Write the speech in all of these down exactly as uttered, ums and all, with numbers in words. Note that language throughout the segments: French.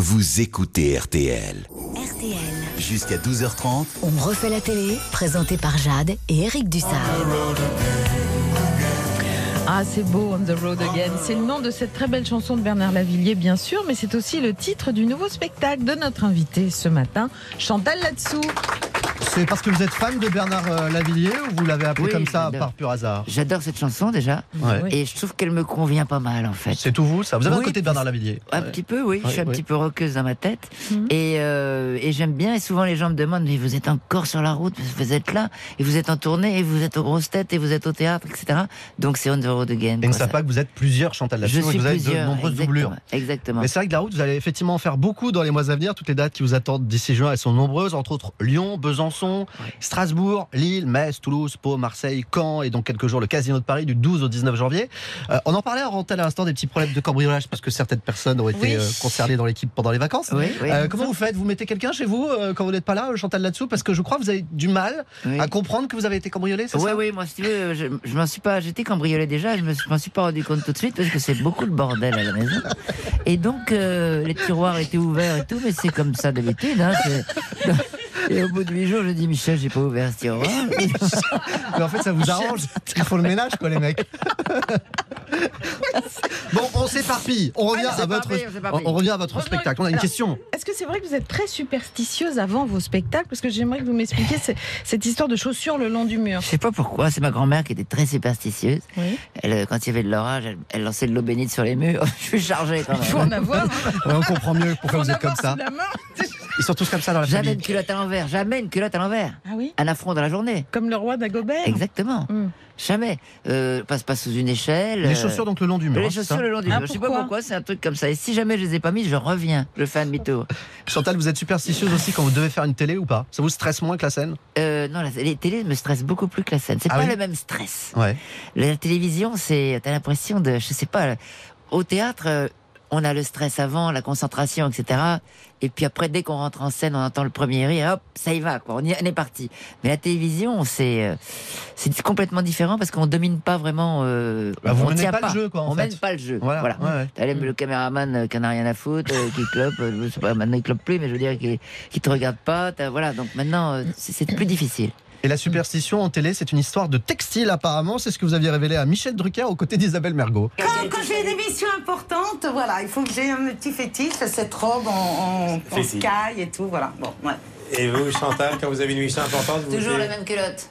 vous écoutez R T L. R T L. Jusqu'à douze heures trente. On refait la télé, présenté par Jade et Eric Dussard. Ah, c'est beau, On the Road Again. C'est le nom de cette très belle chanson de Bernard Lavilliers, bien sûr, mais c'est aussi le titre du nouveau spectacle de notre invité ce matin, Chantal Latsou. C'est parce que vous êtes fan de Bernard euh, Lavilliers ou vous l'avez appelé Oui, comme ça j'adore. par pur hasard? J'adore cette chanson déjà, Ouais. et je trouve qu'elle me convient pas mal en fait. C'est tout vous, ça? Vous avez Oui, un côté de Bernard Lavilliers? Un Ouais. petit peu, oui. Je suis un Ouais, petit ouais. peu rockeuse dans ma tête. Mhm. Et, euh, et j'aime bien. Et souvent, les gens me demandent, mais vous êtes encore sur la route, vous êtes là, et vous êtes en tournée, et vous êtes aux grosses têtes, et vous êtes au théâtre, et cetera. Donc, c'est On the Road Again. Et ne quoi, savent ça. pas que vous êtes plusieurs Chantal Latsou, Je et suis que vous avez plusieurs. de nombreuses exactement, doublures. Exactement. Mais c'est vrai que la route, vous allez effectivement en faire beaucoup dans les mois à venir. Toutes les dates qui vous attendent d'ici juin, elles sont nombreuses, entre autres Lyon, Besançon, Ouais. Strasbourg, Lille, Metz, Toulouse, Pau, Marseille, Caen, et donc quelques jours le Casino de Paris du douze au dix-neuf janvier. Euh, on en parlait en antenne à l'instant des petits problèmes de cambriolage parce que certaines personnes ont été Oui. euh, concernées dans l'équipe pendant les vacances. Oui, oui. Euh, comment vous faites? Vous mettez quelqu'un chez vous euh, quand vous n'êtes pas là, Chantal Latsou? Parce que je crois que vous avez du mal Oui. à comprendre que vous avez été cambriolé, c'est Oui, ça? oui, moi, si tu veux, je, je m'en suis pas, j'étais cambriolé déjà, je me, je m'en suis pas rendu compte tout de suite parce que c'est beaucoup le bordel à la maison. Et donc, euh, les tiroirs étaient ouverts et tout, mais c'est comme ça d'habitude, hein, c'est- Et au bout de huit jours, je dis, Michel, j'ai pas ouvert ce tiroir. Mais en fait, ça vous arrange. Ils font le ménage, quoi, les mecs. Bon, on s'éparpille. On revient Ah, on à votre, s'éparpille, on s'éparpille. on revient à votre Oh, non, spectacle. On a une alors, question. Est-ce que c'est vrai que vous êtes très superstitieuse avant vos spectacles? Parce que j'aimerais que vous m'expliquiez ce- cette histoire de chaussures le long du mur. Je sais pas pourquoi, c'est ma grand-mère qui était très superstitieuse. Oui. Elle, euh, quand il y avait de l'orage, elle, elle lançait de l'eau bénite sur les murs. Je suis chargé quand Il faut même. en avoir. Ouais, on comprend mieux pourquoi Faut vous en êtes comme avoir ça. sous la main. Ils sont tous comme ça dans la Jamais famille. une culotte à l'envers, jamais une culotte à l'envers. Ah oui? Un affront dans la journée. Comme le roi d'Agobert. Exactement. Hmm. Jamais. Euh, passe pas sous une échelle. Les euh, chaussures donc le long du mur. Les hein, c'est chaussures ça le long du Ah, mur. Je sais pas pourquoi pourquoi, c'est un truc comme ça. Et si jamais je les ai pas mis, je reviens. Je fais un demi-tour. Chantal, vous êtes superstitieuse aussi quand vous devez faire une télé ou pas? Ça vous stresse moins que la scène? Euh, non, la, les télés me stressent beaucoup plus que la scène. C'est Ah pas oui le même stress. Ouais. La télévision, c'est, t'as l'impression de, je sais pas, au théâtre, euh, on a le stress avant, la concentration, et cetera. Et puis après, dès qu'on rentre en scène, on entend le premier rire, hop, ça y va, quoi. On, y, on est parti. Mais la télévision, c'est, euh, c'est complètement différent parce qu'on domine pas vraiment. Euh, Bah, vous on menez tient pas le jeu, quoi, en on fait. mène pas le jeu. Voilà. Voilà. Ouais, ouais. T'as le, le caméraman euh, qui en a rien à foutre, euh, qui clope, euh, je sais pas, maintenant il clope plus, mais je veux dire qui, qui te regarde pas. t'as- Voilà. Donc maintenant, euh, c'est, c'est plus difficile. Et la superstition en télé, c'est une histoire de textile apparemment. C'est ce que vous aviez révélé à Michel Drucker aux côtés d'Isabelle Mergo. Quand, quand j'ai une émission importante, voilà, il faut que j'ai un petit fétiche, cette robe en, en, en Fétiche. sky et tout, voilà. Bon, ouais. Et vous, Chantal, quand vous avez une émission importante, vous Toujours faites- la même culotte.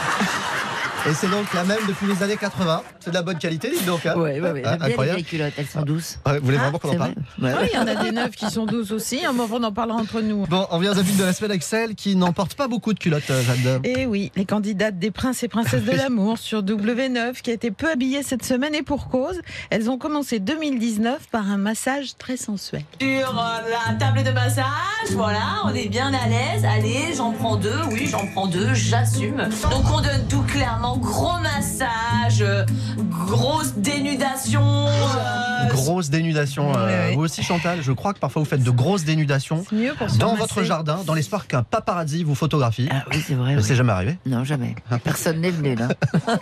Et c'est donc la même depuis les années quatre-vingts. C'est de la bonne qualité, dites donc. Hein. Ouais, ouais, ouais. Ah, J'aime bien les incroyable. vieilles culottes, elles sont douces. Ouais, vous voulez vraiment qu'on en C'est parle? vrai. Ouais, Oui, il y en a des neuves qui sont douces aussi. Un moment, on en parlera entre nous. Bon, on vient aux habitudes de la semaine avec celle qui n'en porte pas beaucoup de culottes, euh, Jeanne. Et oui, les candidates des princes et princesses de l'amour sur W neuf qui a été peu habillées cette semaine et pour cause. Elles ont commencé deux mille dix-neuf par un massage très sensuel. Sur euh, la table de massage, voilà, on est bien à l'aise. Allez, j'en prends deux, oui, j'en prends deux, j'assume. Donc on donne tout clairement, gros massage, euh, grosse dénudation. euh, Grosse dénudation. euh, Oui, oui. Vous aussi, Chantal, je crois que parfois vous faites de grosses dénudations C'est mieux pour se dans ramasser. votre jardin, dans l'espoir qu'un paparazzi vous photographie. Ah oui, c'est vrai. Ça oui. s'est jamais arrivé. Non, jamais. Personne n'est venu, là.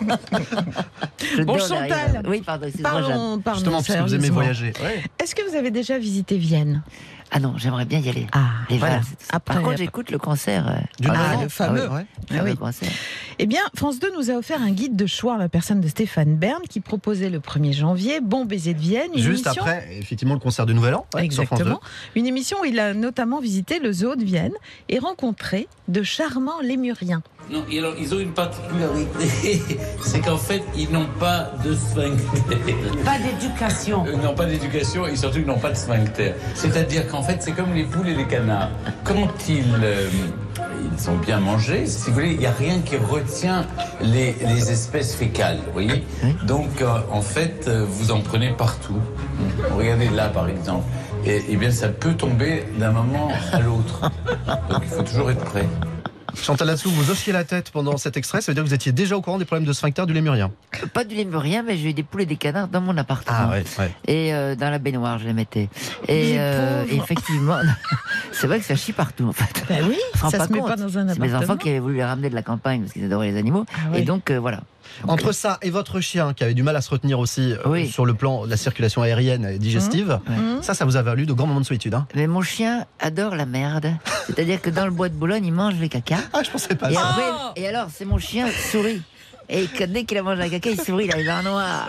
Je Bon, dors Chantal. derrière. Oui, pardon, excuse-moi, Jeanne. Parlons, parlons Justement, parce que vous aimez sérieusement. voyager. Ouais. Est-ce que vous avez déjà visité Vienne? Ah non, j'aimerais bien y aller. Ah, Les voilà. valses et tout ça. Après, Par contre, j'écoute le concert. euh, D'une Ah, maison. le fameux. Ouais. le Ah oui. concert. Eh bien, France deux nous a offert un guide de choix à la personne de Stéphane Bern qui proposait le premier janvier Bon baiser de Vienne. Une Juste émission... après, effectivement, le concert de Nouvel An ouais, sur France deux. Exactement. Une émission où il a notamment visité le zoo de Vienne et rencontré de charmants lémuriens. Non, et alors, ils ont une particularité, c'est qu'en fait, ils n'ont pas de sphincter. Pas d'éducation. Ils n'ont pas d'éducation et surtout, ils n'ont pas de sphincter. C'est-à-dire qu'en fait, c'est comme les poules et les canards. Quand ils, euh, ils sont bien mangés, si vous voulez, il n'y a rien qui retient les, les espèces fécales, vous voyez. Donc, euh, en fait, euh, vous en prenez partout. Regardez là, par exemple. Et, et bien, ça peut tomber d'un moment à l'autre. Donc, il faut toujours être prêt. Chantal Latsou, vous hochiez la tête pendant cet extrait, ça veut dire que vous étiez déjà au courant des problèmes de sphincter du lémurien. Pas du lémurien, mais j'ai eu des poules et des canards dans mon appartement. Ah ouais, ouais. Et euh, dans la baignoire, je les mettais. Et Les euh, pauvres. effectivement, C'est vrai que ça chie partout en fait. Ben oui, On se rend ça pas se met compte. pas dans un C'est mes appartement. enfants qui avaient voulu les ramener de la campagne parce qu'ils adoraient les animaux. Ah ouais. Et donc euh, voilà. Donc, Entre ça et votre chien qui avait du mal à se retenir aussi euh, Oui. sur le plan de la circulation aérienne et digestive, Mmh. ça, ça vous a valu de grands moments de solitude. Hein. Mais mon chien adore la merde. C'est-à-dire que dans le bois de Boulogne, il mange les caca. Ah, je pensais pas à Et, ça. après, et alors, c'est mon chien souris. Et que dès qu'il a mangé un caca, il sourit, il a les dents noires.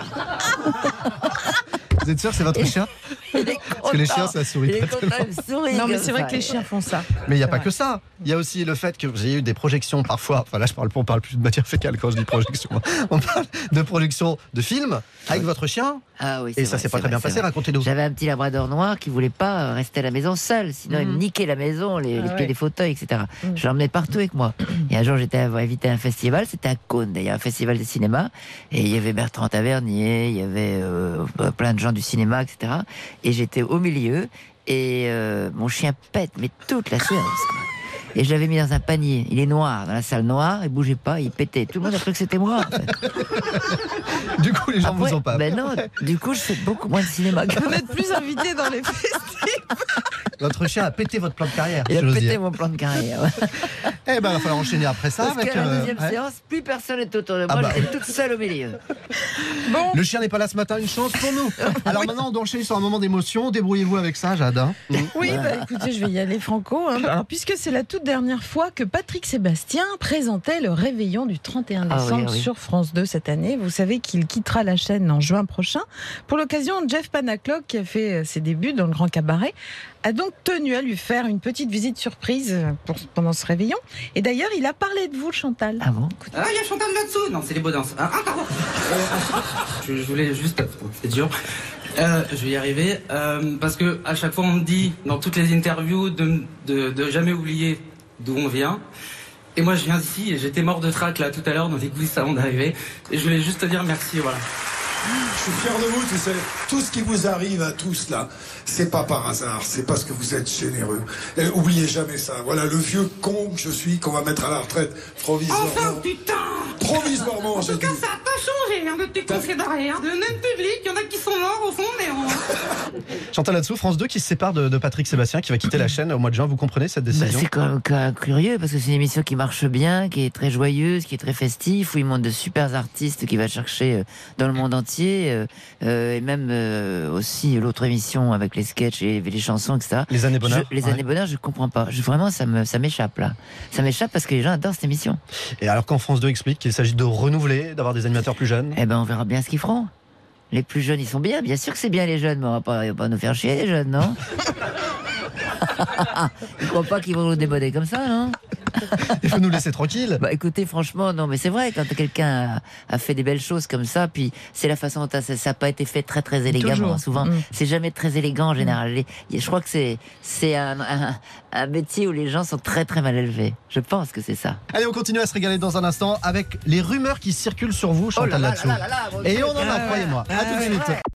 Vous êtes sûr que c'est votre chien? Il est Parce que les chiens, content. ça sourit Il est pas content, tellement. il sourit Non, mais comme c'est vrai ça. que les chiens font ça. Mais il n'y a C'est pas vrai. que ça. Il y a aussi le fait que vous ayez eu des projections parfois. Enfin là, je parle, on parle plus de matière fécale quand je dis projection. On parle de projection de films avec votre chien. Ah oui, Et c'est ça vrai, s'est pas c'est très bien vrai, passé. c'est vrai. Racontez-nous. J'avais un petit labrador noir qui voulait pas rester à la maison seul, sinon il me niquait la maison, les, les Ah pieds ouais. des fauteuils, et cetera. Mm. Je l'emmenais partout avec moi. Et un jour, j'étais invité à un festival, c'était à Cône, d'ailleurs, un festival de cinéma. Et il y avait Bertrand Tavernier, il y avait euh, plein de gens du cinéma, et cetera. Et j'étais au milieu, et euh, mon chien pète, mais toute la séance, quoi. Et je l'avais mis dans un panier. Il est noir, dans la salle noire, il bougeait pas, il pétait. Tout le monde a cru que c'était moi. En fait. Du coup, les gens Après, vous ont pas. ben non, du coup, je fais beaucoup moins de cinéma. Vous n'êtes plus invité dans les festivals. Votre chien a pété votre plan de carrière. Il a si j'ose pété dire. mon plan de carrière. ouais. Eh ben, il va falloir enchaîner après ça. Parce avec, qu'à la euh, deuxième ouais. séance, plus personne n'est autour de moi. Ah bah. J'étais toute seule au milieu. Bon, Le chien n'est pas là ce matin, une chance pour nous. Alors maintenant, on doit enchaîner sur un moment d'émotion. Débrouillez-vous avec ça, Jade. hein. oui, bah, écoutez, je vais y aller franco. hein. Alors, puisque c'est la toute dernière fois que Patrick Sébastien présentait le réveillon du trente et un Ah oui, décembre ah oui. sur France deux cette année. Vous savez qu'il quittera la chaîne en juin prochain. Pour l'occasion, Jeff Panaclock, qui a fait ses débuts dans le Grand Cabaret, a donc tenu à lui faire une petite visite surprise pour, pendant ce réveillon. Et d'ailleurs, il a parlé de vous, Chantal. Ah bon? Ah, il y a Chantal là-dessous. Non, c'est les Baudins. Ah, ah, pardon. Euh, je, je voulais juste... C'est dur. Euh, je vais y arriver. Euh, parce que à chaque fois, on me dit, dans toutes les interviews, de, de, de jamais oublier d'où on vient. Et moi, je viens d'ici et j'étais mort de trac, là, tout à l'heure, dans des coulisses avant d'arriver. Et je voulais juste te dire merci, voilà. Je suis fier de vous, tu sais. Tout ce qui vous arrive à tous là, c'est pas par hasard, c'est parce que vous êtes généreux. Et oubliez jamais ça. Voilà le vieux con que je suis, qu'on va mettre à la retraite provisoirement. Enfin, putain! Provisoirement, En j'ai tout cas, dit. ça n'a pas changé hein, depuis qu'on fait barrière. De même public, il y en a qui sont morts au fond, mais on... Chantal là-dessous, France deux qui se sépare de, de Patrick Sébastien, qui va quitter la chaîne au mois de juin. Vous comprenez cette Bah, décision? c'est quand même, quand même curieux parce que c'est une émission qui marche bien, qui est très joyeuse, qui est très festive, où il monte de super artistes qui va chercher euh, dans le monde entier, euh, euh, et même euh, aussi l'autre émission avec les sketchs et les chansons, et cetera. Les années bonheur. Je- les Ouais. années bonheur, je comprends pas. Je, vraiment, ça me, ça m'échappe là. Ça m'échappe parce que les gens adorent cette émission. Et alors quand France deux explique qu'il s'agit de renouveler, d'avoir des animateurs plus jeunes. Eh ben, on verra bien ce qu'ils feront. Les plus jeunes, ils sont bien. Bien sûr que c'est bien les jeunes, mais on va pas, on va pas nous faire chier les jeunes, non? Ils croient pas qu'ils vont nous démoder comme ça, non? Il faut nous laisser tranquilles. Bah écoutez, franchement, non, mais c'est vrai, quand quelqu'un a, a fait des belles choses comme ça, puis c'est la façon dont ça n'a pas été fait très très élégamment. Toujours. Souvent, Mm. c'est jamais très élégant en général. Les- Je crois que c'est c'est un, un, un métier où les gens sont très très mal élevés. Je pense que c'est ça. Allez, on continue à se régaler dans un instant avec les rumeurs qui circulent sur vous, Chantal Oh là là là-dessous. là là là là, Et on en a, Ah ouais. croyez-moi. À Ah tout de ouais. suite.